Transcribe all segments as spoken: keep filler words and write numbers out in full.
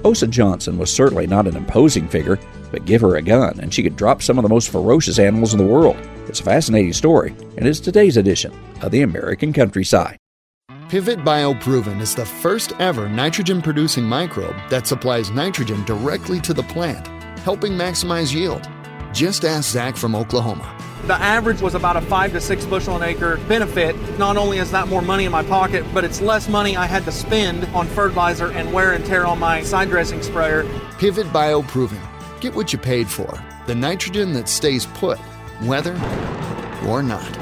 Osa Johnson was certainly not an imposing figure, but give her a gun and she could drop some of the most ferocious animals in the world. It's a fascinating story, and it's today's edition of the American Countryside. Pivot BioProven is the first ever nitrogen-producing microbe that supplies nitrogen directly to the plant, helping maximize yield. Just ask Zach from Oklahoma. The average was about a five to six bushel an acre benefit. Not only is that more money in my pocket, but it's less money I had to spend on fertilizer and wear and tear on my side dressing sprayer. Pivot BioProven. Get what you paid for. The nitrogen that stays put, whether or not.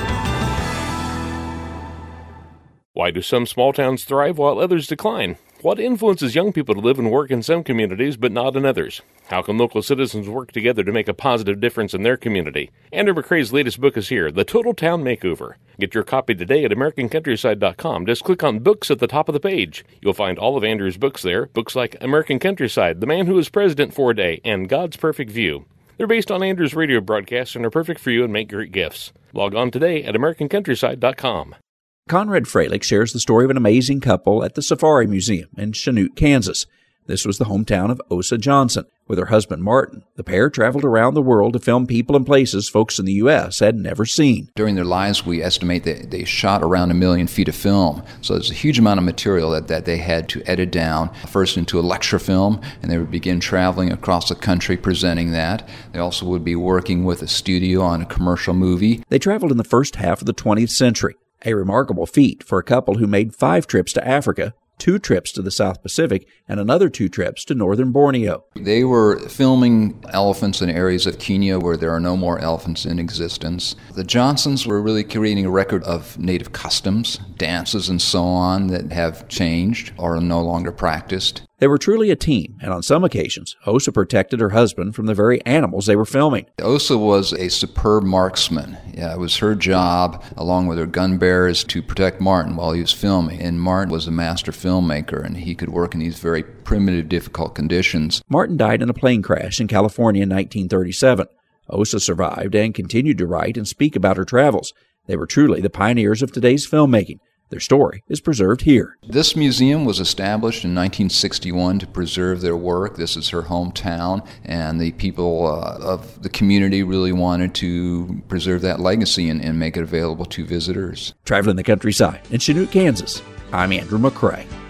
Why do some small towns thrive while others decline? What influences young people to live and work in some communities but not in others? How can local citizens work together to make a positive difference in their community? Andrew McCrae's latest book is here, The Total Town Makeover. Get your copy today at American Countryside dot com. Just click on Books at the top of the page. You'll find all of Andrew's books there, books like American Countryside, The Man Who Was President for a Day, and God's Perfect View. They're based on Andrew's radio broadcasts and are perfect for you and make great gifts. Log on today at American Countryside dot com. Conrad Freilich shares the story of an amazing couple at the Safari Museum in Chanute, Kansas. This was the hometown of Osa Johnson. With her husband Martin, the pair traveled around the world to film people and places folks in the U S had never seen. During their lives, we estimate that they shot around a million feet of film. So there's a huge amount of material that, that they had to edit down, first into a lecture film, and they would begin traveling across the country presenting that. They also would be working with a studio on a commercial movie. They traveled in the first half of the twentieth century, a remarkable feat for a couple who made five trips to Africa, two trips to the South Pacific, and another two trips to northern Borneo. They were filming elephants in areas of Kenya where there are no more elephants in existence. The Johnsons were really creating a record of native customs, dances, and so on that have changed or are no longer practiced. They were truly a team, and on some occasions, Osa protected her husband from the very animals they were filming. Osa was a superb marksman. Yeah, it was her job, along with her gun bearers, to protect Martin while he was filming. And Martin was a master filmmaker, and he could work in these very primitive, difficult conditions. Martin died in a plane crash in California in nineteen thirty-seven. Osa survived and continued to write and speak about her travels. They were truly the pioneers of today's filmmaking. Their story is preserved here. This museum was established in nineteen sixty-one to preserve their work. This is her hometown, and the people uh, of the community really wanted to preserve that legacy and, and make it available to visitors. Traveling the countryside in Chanute, Kansas, I'm Andrew McCrae.